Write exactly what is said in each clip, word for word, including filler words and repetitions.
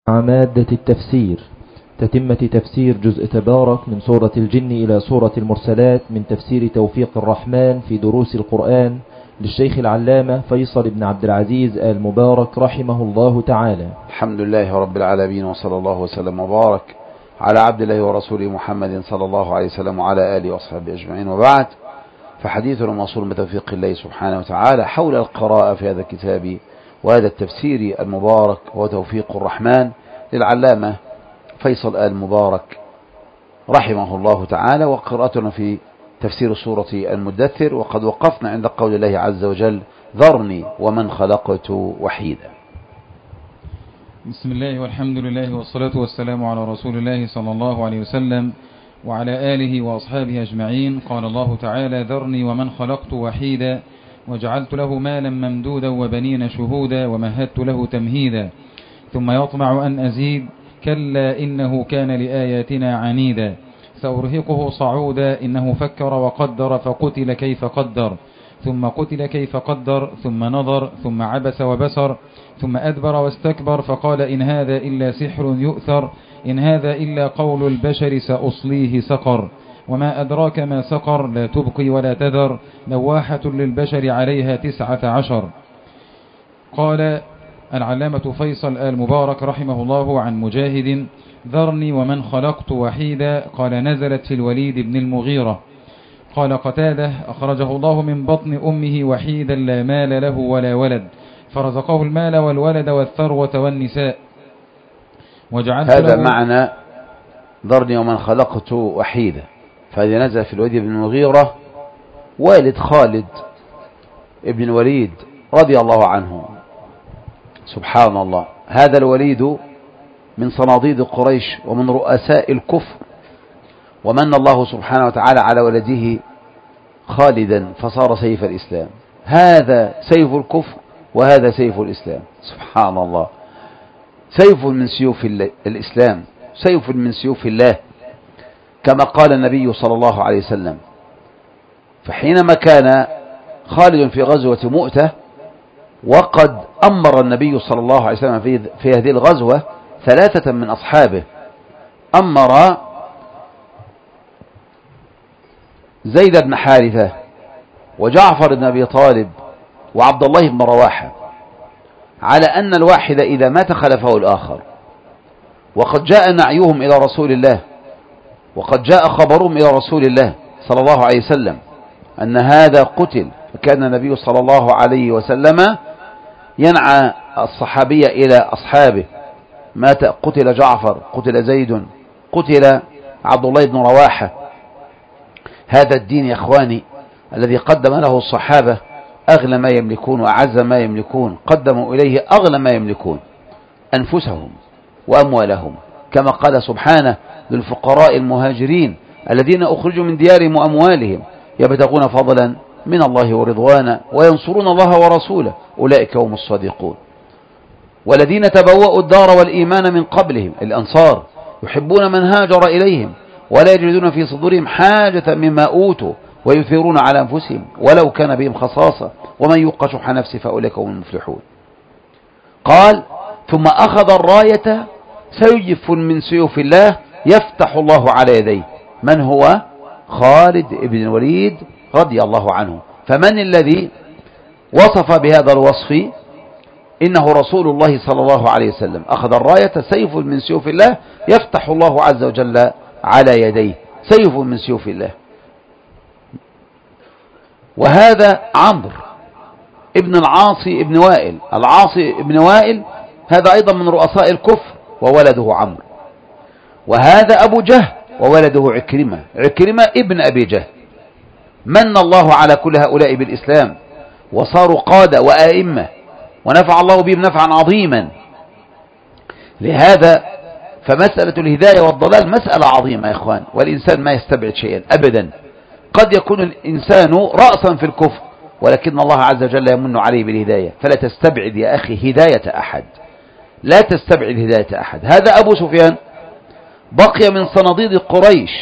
مادة التفسير، تتمة تفسير جزء تبارك من سورة الجن إلى سورة المرسلات من تفسير توفيق الرحمن في دروس القرآن للشيخ العلامة فيصل بن عبد العزيز آل مبارك رحمه الله تعالى. الحمد لله رب العالمين، وصلى الله وسلم وبارك على عبد الله ورسوله محمد صلى الله عليه وسلم وعلى آله وصحبه أجمعين، وبعد، فحديثنا موصول بتوفيق الله سبحانه وتعالى حول القراءة في هذا الكتاب وهذا التفسير المبارك وتوفيق الرحمن للعلامة فيصل آل مبارك رحمه الله تعالى، وقراءتنا في تفسير سورة المدثر، وقد وقفنا عند قول الله عز وجل: ذرني ومن خلقت وحيدا. بسم الله والحمد لله والصلاة والسلام على رسول الله صلى الله عليه وسلم وعلى آله وأصحابه أجمعين. قال الله تعالى: ذرني ومن خلقت وحيدا وجعلت له مالا ممدودا وبنين شهودا ومهدت له تمهيدا ثم يطمع أن أزيد كلا إنه كان لآياتنا عنيدا سأرهقه صعودا إنه فكر وقدر فقتل كيف قدر ثم قتل كيف قدر ثم نظر ثم عبس وبسر ثم أدبر واستكبر فقال إن هذا إلا سحر يؤثر إن هذا إلا قول البشر سأصليه سقر وما أدراك ما سقر لا تبقي ولا تذر لواحة للبشر عليها تسعة عشر. قال العلامة فيصل آل مبارك رحمه الله عن مجاهد: ذرني ومن خلقت وحيدا. قال نزلت في الوليد بن المغيرة. قال قتادة: أخرجه الله من بطن أمه وحيدا لا مال له ولا ولد فرزقه المال والولد والثروة والنساء. هذا معنى ذرني ومن خلقت وحيدا. فهذه نزل في الوليد بن المغيرة والد خالد ابن الوليد رضي الله عنه. سبحان الله، هذا الوليد من صناديد قريش ومن رؤساء الكفر، ومن الله سبحانه وتعالى على ولده خالدا فصار سيف الإسلام. هذا سيف الكفر وهذا سيف الإسلام. سبحان الله، سيف من سيوف الإسلام، سيف من سيوف الله، كما قال النبي صلى الله عليه وسلم. فحينما كان خالد في غزوة مؤتة وقد أمر النبي صلى الله عليه وسلم في, في هذه الغزوة ثلاثة من أصحابه، أمر زيد بن حارثة وجعفر بن أبي طالب وعبد الله بن رواحة على أن الواحد إذا مات خلفه الآخر، وقد جاء نعيهم إلى رسول الله وقد جاء خبرهم إلى رسول الله صلى الله عليه وسلم أن هذا قتل. فكان النبي صلى الله عليه وسلم ينعى الصحابية إلى أصحابه: مات، قتل جعفر، قتل زيد، قتل عبد الله بن رواحة. هذا الدين يا إخواني الذي قدم له الصحابة أغلى ما يملكون وأعز ما يملكون، قدموا إليه أغلى ما يملكون أنفسهم وأموالهم، كما قال سبحانه: للفقراء المهاجرين الذين أخرجوا من ديارهم وأموالهم يبتغون فضلا من الله ورضوانا وينصرون الله ورسوله أولئك هم الصادقون. والذين تبوأوا الدار والإيمان من قبلهم، الأنصار، يحبون من هاجر إليهم ولا يجدون في صدورهم حاجة مما أوتوا ويثيرون على أنفسهم ولو كان بهم خصاصة ومن يوق شح نفسه فأولئك هم المفلحون. قال: ثم أخذ الراية سيف من سيوف الله يفتح الله على يديه. من هو؟ خالد بن الوليد رضي الله عنه. فمن الذي وصف بهذا الوصف؟ إنه رسول الله صلى الله عليه وسلم. أخذ الراية سيف من سيوف الله يفتح الله عز وجل على يديه، سيف من سيوف الله. وهذا عمرو ابن العاصي ابن وائل. العاصي ابن وائل هذا أيضا من رؤساء الكفر وولده عمرو. وهذا أبو جهل وولده عكرمة. عكرمة ابن أبي جهل. من الله على كل هؤلاء بالإسلام وصاروا قادة وآئمة ونفع الله بهم نفعا عظيما. لهذا فمسألة الهداية والضلال مسألة عظيمة يا إخوان، والإنسان ما يستبعد شيئا أبدا. قد يكون الإنسان رأسا في الكفر ولكن الله عز وجل يمن عليه بالهداية، فلا تستبعد يا أخي هداية أحد، لا تستبعد هداية أحد. هذا أبو سفيان بقي من صناديد قريش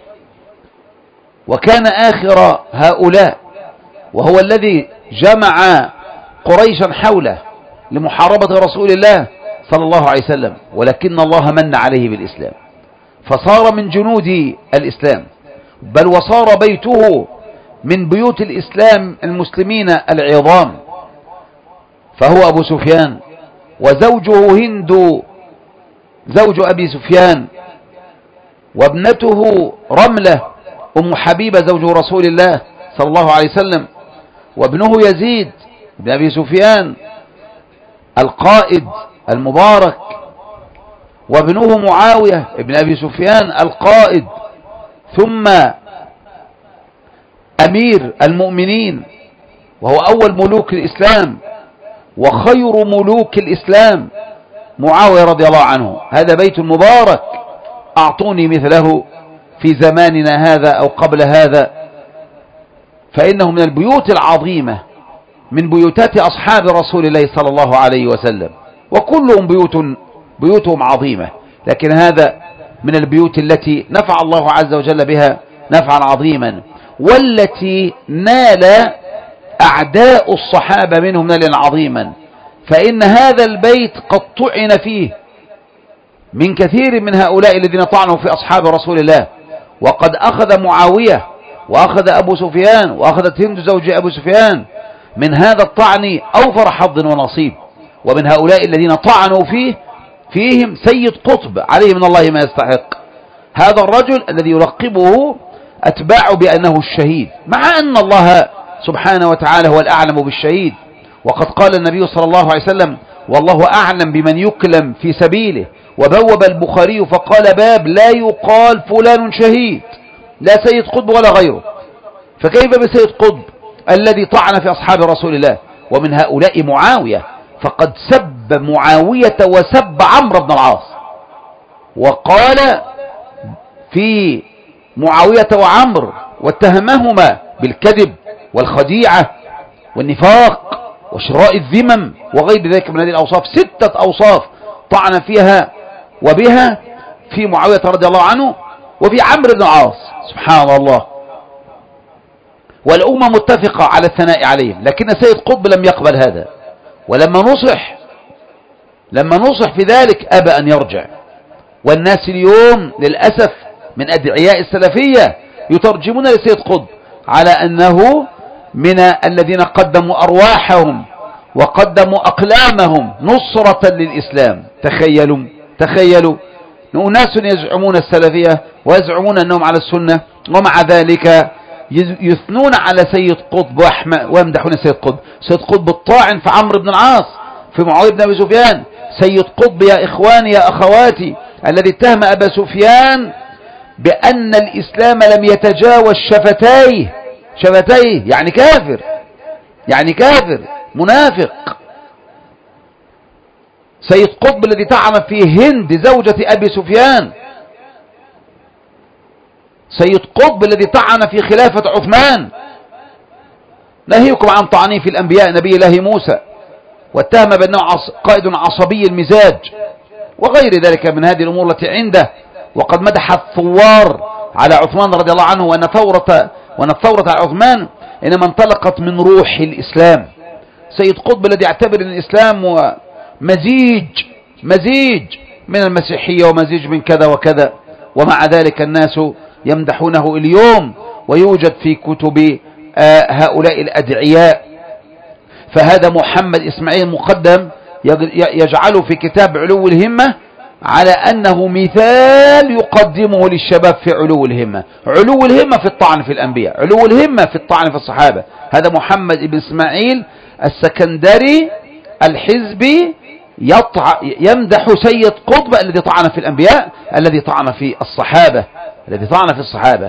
وكان آخر هؤلاء، وهو الذي جمع قريشا حوله لمحاربة رسول الله صلى الله عليه وسلم، ولكن الله من عليه بالإسلام فصار من جنود الإسلام، بل وصار بيته من بيوت الإسلام المسلمين العظام. فهو أبو سفيان، وزوجه هند زوج أبي سفيان، وابنته رملة أم حبيبة زوج رسول الله صلى الله عليه وسلم، وابنه يزيد بن أبي سفيان القائد المبارك، وابنه معاوية بن أبي سفيان القائد ثم أمير المؤمنين، وهو أول ملوك الإسلام وخير ملوك الإسلام معاوية رضي الله عنه. هذا بيت مبارك أعطوني مثله في زماننا هذا أو قبل هذا، فإنه من البيوت العظيمة من بيوتات أصحاب رسول الله صلى الله عليه وسلم، وكلهم بيوت بيوتهم عظيمة، لكن هذا من البيوت التي نفع الله عز وجل بها نفعا عظيما، والتي نال أعداء الصحابة منهم نالا عظيما. فإن هذا البيت قد طعن فيه من كثير من هؤلاء الذين طعنوا في أصحاب رسول الله، وقد أخذ معاوية وأخذ أبو سفيان وأخذت هند زوج أبو سفيان من هذا الطعن أوفر حظ ونصيب. ومن هؤلاء الذين طعنوا فيه فيهم سيد قطب عليه من الله ما يستحق، هذا الرجل الذي يلقبه أتباع بأنه الشهيد، مع أن الله سبحانه وتعالى هو الأعلم بالشهيد. وقد قال النبي صلى الله عليه وسلم: والله أعلم بمن يكلم في سبيله. وبوب البخاري فقال: باب لا يقال فلان شهيد، لا سيد قطب ولا غيره. فكيف بسيد قطب الذي طعن في أصحاب رسول الله؟ ومن هؤلاء معاوية، فقد سب معاوية وسب عمرو بن العاص، وقال في معاوية وعمرو واتهمهما بالكذب والخديعة والنفاق وشراء الذمم وغير ذلك من هذه الأوصاف، ستة أوصاف طعن فيها وبها في معاوية رضي الله عنه وفي عمرو بن العاص. سبحان الله. والأمة متفقة على الثناء عليهم، لكن سيد قطب لم يقبل هذا، ولما نصح لما نصح في ذلك أبى أن يرجع. والناس اليوم للأسف من أدعياء السلفية يترجمون لسيد قطب على أنه من الذين قدموا أرواحهم وقدموا أقلامهم نصرة للإسلام. تخيلوا تخيلوا أناس يزعمون السلفية ويزعمون أنهم على السنة، ومع ذلك يثنون على سيد قطب ويمدحون سيد قطب. سيد قطب الطاعن في عمرو بن العاص، في معاوية بن أبي سفيان. سيد قطب يا إخواني يا أخواتي الذي اتهم أبا سفيان بأن الإسلام لم يتجاوز شفتيه شفتيه يعني كافر، يعني كافر منافق. سيد قطب الذي طعن فيه هند زوجة أبي سفيان. سيد قطب الذي طعن في خلافة عثمان، نهيكم عن طعنه في الأنبياء نبي الله موسى، واتهم بأنه قائد عصبي المزاج وغير ذلك من هذه الأمور التي عنده. وقد مدح الثوار على عثمان رضي الله عنه وأن الثورة وأن الثورة على عثمان إنما انطلقت من روح الإسلام. سيد قطب الذي يعتبر أن الإسلام هو مزيج مزيج من المسيحية ومزيج من كذا وكذا، ومع ذلك الناس يمدحونه اليوم ويوجد في كتب هؤلاء الأدعياء. فهذا محمد إسماعيل مقدم يجعله في كتاب علو الهمة على أنه مثال يقدمه للشباب في علو الهمة. علو الهمة في الطعن في الأنبياء، علو الهمة في الطعن في الصحابة. هذا محمد بن إسماعيل السكندري الحزبي يمدح سيد قطب الذي طعن في الأنبياء، الذي طعن في الصحابة الذي طعن في الصحابة.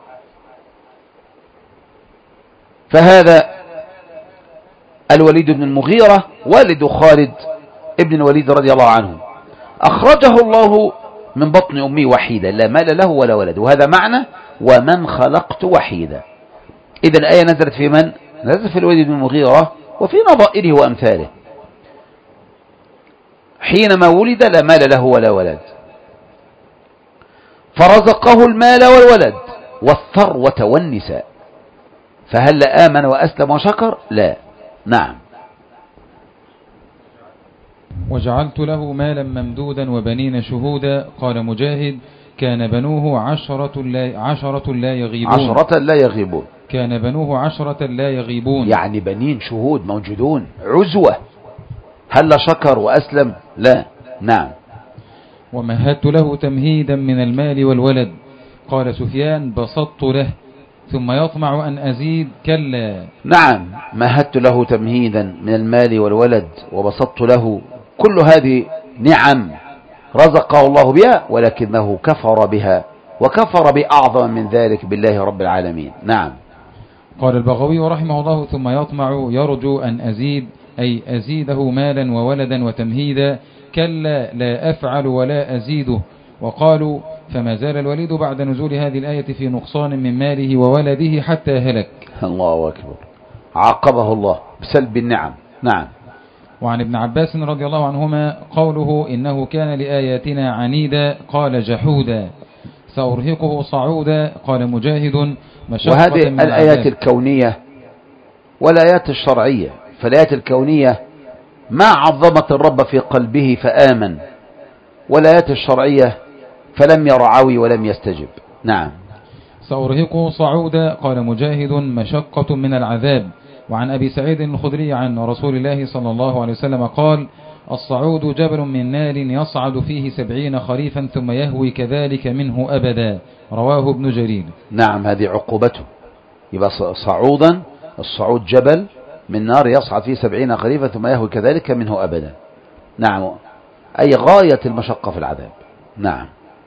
فهذا الوليد بن المغيرة والد خالد ابن الوليد رضي الله عنه، أخرجه الله من بطن أمي وحيدا لا مال له ولا ولد، وهذا معنى ومن خلقت وحيدا. إذا الآية نزلت في من؟ نزلت في الوليد بن المغيرة وفي نظائره وأمثاله. حينما ولد لا مال له ولا ولد، فرزقه المال والولد والثروة والنساء، فهل آمن وأسلم وشكر؟ لا. نعم. وجعلت له مالا ممدودا وبنين شهودا. قال مجاهد كان بنوه عشرة لا, عشرة لا يغيبون عشرة لا يغيبون كان بنوه عشرة لا يغيبون يعني بنين شهود موجودون عزوة. هل شكر وأسلم؟ لا. نعم. ومهدت له تمهيدا من المال والولد. قال سفيان بسطت له ثم يطمع أن أزيد كلا. نعم، مهدت له تمهيدا من المال والولد وبسطت له، كل هذه نعم رزقه الله بها، ولكنه كفر بها وكفر بأعظم من ذلك بالله رب العالمين. نعم. قال البغوي رحمه الله ثم يطمع يرجو أن أزيد أي أزيده مالا وولدا وتمهيدا. كلا لا أفعل ولا أزيده. وقالوا فما زال الوليد بعد نزول هذه الآية في نقصان من ماله وولده حتى هلك. الله أكبر، عاقبه الله بسلب النعم. نعم. وعن ابن عباس رضي الله عنهما قوله إنه كان لآياتنا عنيدا قال جحودا سأرهقه صعودا. قال مجاهد مشقة. وهذه الآيات الكونية والآيات الشرعية. فالآيات الكونية ما عظمت الرب في قلبه فآمن، والآيات الشرعية فلم يرعوي ولم يستجب. نعم. سأرهقه صعودا. قال مجاهد مشقة من العذاب. وعن أبي سعيد الخدري عن رسول الله صلى الله عليه وسلم قال الصعود جبل من نار يصعد فيه سبعين خريفا ثم يهوي كذلك منه أبدا. رواه ابن جرير. نعم، هذه عقوبته. يبقى صعودا، الصعود جبل من نار يصعد فيه سبعين خريفا ثم يهوي كذلك منه أبدا. نعم، أي غاية المشقة في العذاب. نعم.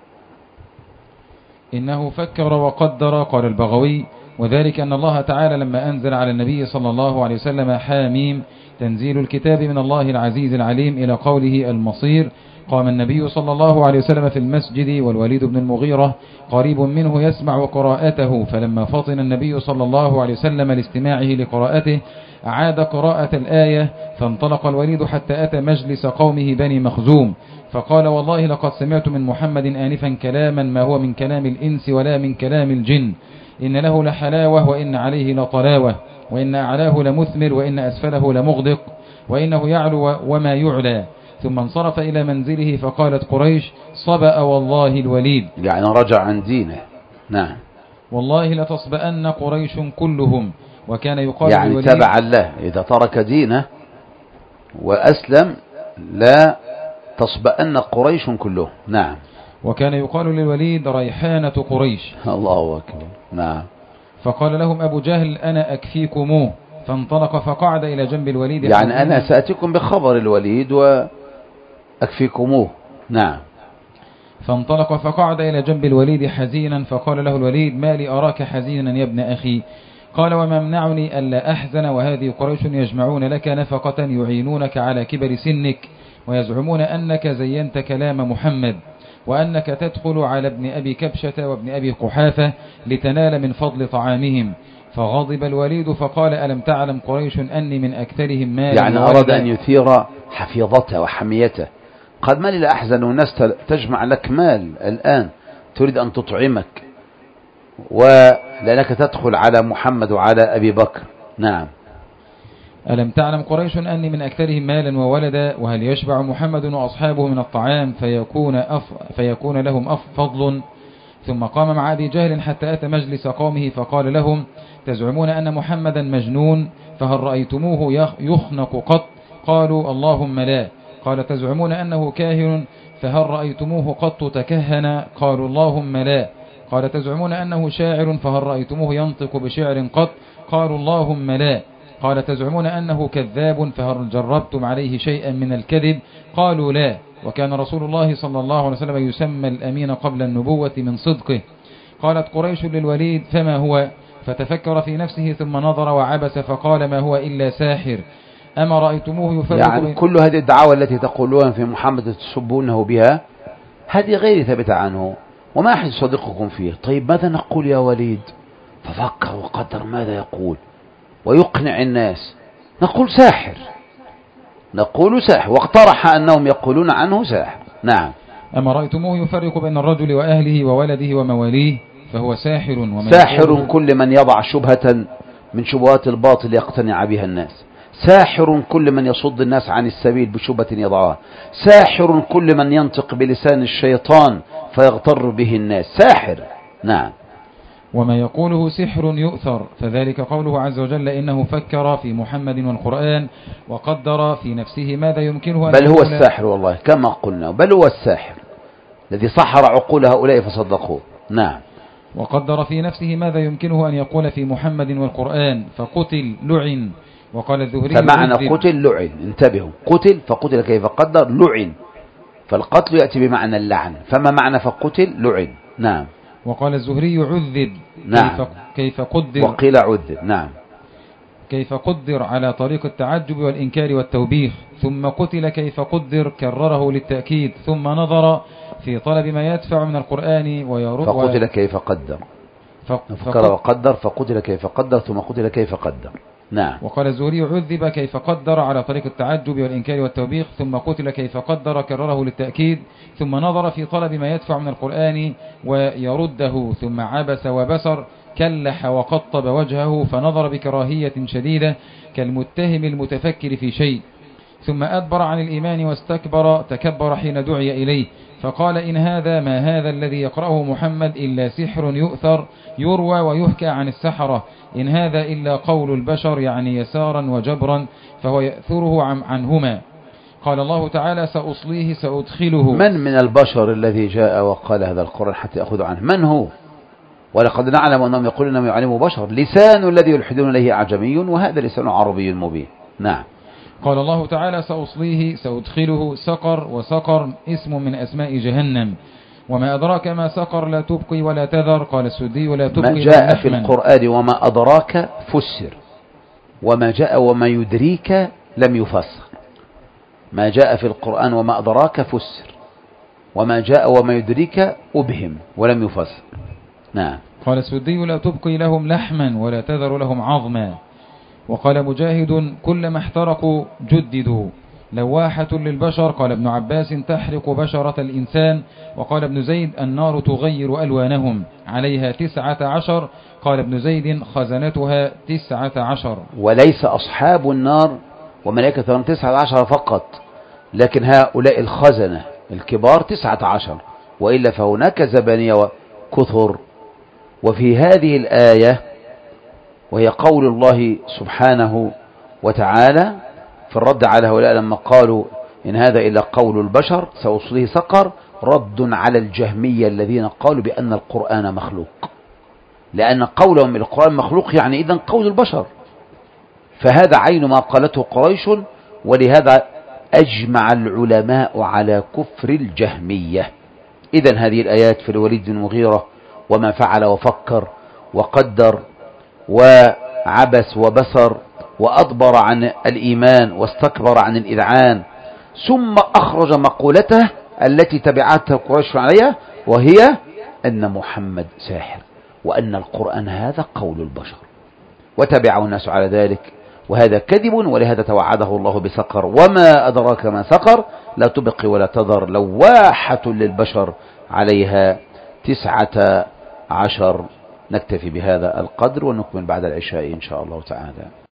إنه فكر وقدر. قال البغوي وذلك أن الله تعالى لما أنزل على النبي صلى الله عليه وسلم حاميم تنزيل الكتاب من الله العزيز العليم إلى قوله المصير، قام النبي صلى الله عليه وسلم في المسجد والوليد بن المغيرة قريب منه يسمع قراءته، فلما فطن النبي صلى الله عليه وسلم لاستماعه لقراءته أعاد قراءة الآية، فانطلق الوليد حتى أتى مجلس قومه بني مخزوم فقال والله لقد سمعت من محمد آنفا كلاما ما هو من كلام الإنس ولا من كلام الجن، إن له لحلاوة وإن عليه لطلاوة، وإن أعلاه لمثمر وإن أسفله لمغدق، وإنه يعلو وما يعلى. ثم انصرف إلى منزله فقالت قريش صبأ والله الوليد، يعني رجع عن دينه. نعم. والله لتصبأن قريش كلهم. وكان يقال يعني للوليد تبع الله، إذا ترك دينه وأسلم لا تصبأن قريش كلهم. نعم. وكان يقال للوليد ريحانة قريش. الله أكبر. نعم. فقال لهم أبو جهل أنا أكفيكموه، فانطلق فقعد إلى جنب الوليد. يعني أنا سأتيكم بخبر الوليد وأكفيكموه. نعم. فانطلق فقعد إلى جنب الوليد حزينا، فقال له الوليد ما لي أراك حزينا يا ابن أخي؟ قال وما منعني ألا أحزن وهذه قريش يجمعون لك نفقة يعينونك على كبر سنك، ويزعمون أنك زينت كلام محمد، وأنك تدخل على ابن أبي كبشة وابن أبي قحافة لتنال من فضل طعامهم. فغضب الوليد فقال ألم تعلم قريش أني من أكثرهم مالا؟ يعني أراد أن يثير حفيظته وحميته. قال ما لي لا أحزن والناس تجمع لك مال الآن تريد أن تطعمك، ولأنك تدخل على محمد وعلى أبي بكر. نعم. ألم تعلم قريش أني من أكثرهم مالا وولدا، وهل يشبع محمد وأصحابه من الطعام فيكون, أف فيكون لهم أف فضل؟ ثم قام مع أبي جهل حتى أتى مجلس قومه فقال لهم تزعمون أن محمدا مجنون، فهل رأيتموه يخنق قط؟ قالوا اللهم لا. قال تزعمون أنه كاهن، فهل رأيتموه قط تكهن؟ قالوا اللهم لا. قال تزعمون أنه شاعر، فهل رأيتموه ينطق بشعر قط؟ قالوا اللهم لا. قال تزعمون أنه كذاب، فهل جربتم عليه شيئا من الكذب؟ قالوا لا. وكان رسول الله صلى الله عليه وسلم يسمى الأمين قبل النبوة من صدقه. قالت قريش للوليد فما هو؟ فتفكر في نفسه ثم نظر وعبس فقال ما هو إلا ساحر. أما رأيتموه يفرق يعني كل هذه الدعاوى التي تقولون في محمد تسبونه بها هذه غير ثابتة عنه وما أحد صديقكم فيه. طيب ماذا نقول يا وليد؟ ففكر وقدر ماذا يقول ويقنع الناس. نقول ساحر، نقول ساحر، واقترح أنهم يقولون عنه ساحر. نعم. أما رأيتموه يفرق بين الرجل وأهله وولده ومواليه فهو ساحر. ساحر كل من يضع شبهة من شبهات الباطل يقتنع بها الناس. ساحر كل من يصد الناس عن السبيل بشبهة يضعها، ساحر كل من ينطق بلسان الشيطان فيغتر به الناس، ساحر. نعم. وما يقوله سحر يؤثر، فذلك قوله عز وجل إنه فكر في محمد والقرآن وقدر في نفسه ماذا يمكنه أن بل هو يقول. الساحر والله كما قلنا، بل هو الساحر الذي سحر عقول هؤلاء فصدقوه. نعم. وقدر في نفسه ماذا يمكنه أن يقول في محمد والقرآن فقتل لعن. وقال الزهري فمعنى قتل لعن، انتبهوا، قتل فقتل كيف قدر لعن، فالقتل يأتي بمعنى اللعن، فما معنى فقتل لعن. نعم. وقال الزهري عذب. نعم. كيف, كيف قدر. وقيل عذب. نعم. كيف قدر على طريق التعجب والإنكار والتوبيخ. ثم قتل كيف قدر كرره للتأكيد. ثم نظر في طلب ما يدفع من القرآن ويرد. فقتل كيف قدر. فكر وقدر فقتل كيف قدر ثم قتل كيف قدر. نعم. وقال الزهري عذب كيف قدر على طريق التعجب والإنكار والتوبيخ. ثم قتل كيف قدر كرره للتأكيد. ثم نظر في طلب ما يدفع من القرآن ويرده. ثم عبس وبسر كلح وقطب وجهه فنظر بكراهية شديدة كالمتهم المتفكر في شيء. ثم أدبر عن الإيمان واستكبر تكبر حين دعي إليه فقال إن هذا ما هذا الذي يقرأه محمد إلا سحر يؤثر يروى ويحكى عن السحرة، إن هذا إلا قول البشر، يعني يسارا وجبرا، فهو يأثره عن عنهما. قال الله تعالى سأصليه سأدخله. من من البشر الذي جاء وقال هذا القرآن حتى يأخذ عنه؟ من هو؟ ولقد نعلم أنهم يقولون إنهم يعلموا بشر، لسان الذي يلحدون إليه أعجمي وهذا لسان عربي مبين. نعم. قال الله تعالى سأصليه سأدخله سقر، وسقر اسم من أسماء جهنم. وما أدراك ما سقر لا تبقي ولا تذر. قال السدي لا تبقي. ما جاء في القرآن وما أدراك فسر، وما جاء وما يدريك لم يفسر. ما جاء في القرآن وما أدراك فسر، وما جاء وما يدريك أبهم ولم يفسر. نعم. قال السدي لا تبقي لهم لحما ولا تذر لهم عظما. وقال مجاهد كلما احترقوا جددوا. لواحة للبشر. قال ابن عباس تحرق بشرة الإنسان. وقال ابن زيد النار تغير ألوانهم عليها تسعة عشر. قال ابن زيد خزنتها تسعة عشر. وليس أصحاب النار وملائكة تسعة عشر فقط، لكن هؤلاء الخزنة الكبار تسعة عشر، وإلا فهناك زبانية وكثر. وفي هذه الآية وهي قول الله سبحانه وتعالى في الرد على هؤلاء لما قالوا إن هذا إلا قول البشر سأصليه سقر، رد على الجهمية الذين قالوا بأن القرآن مخلوق، لأن قولهم القرآن مخلوق يعني إذن قول البشر، فهذا عين ما قالته قريش. ولهذا أجمع العلماء على كفر الجهمية. إذن هذه الآيات في الوليد بن المغيرة وما فعل وفكر وقدر وعبس وبسر وأضبر عن الإيمان واستكبر عن الإذعان، ثم أخرج مقولته التي تبعتها قريش عليها، وهي أن محمد ساحر وأن القرآن هذا قول البشر، وتبعه الناس على ذلك، وهذا كذب. ولهذا توعده الله بسقر. وما أدراك ما سقر لا تبقي ولا تذر، لواحة للبشر عليها تسعة عشر. نكتفي بهذا القدر ونكمل بعد العشاء إن شاء الله تعالى.